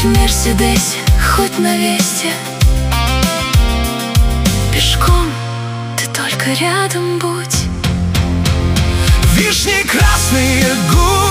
Хоть в Мерседесе, хоть на Весте, пешком ты только рядом будь. Вишни, красные губы,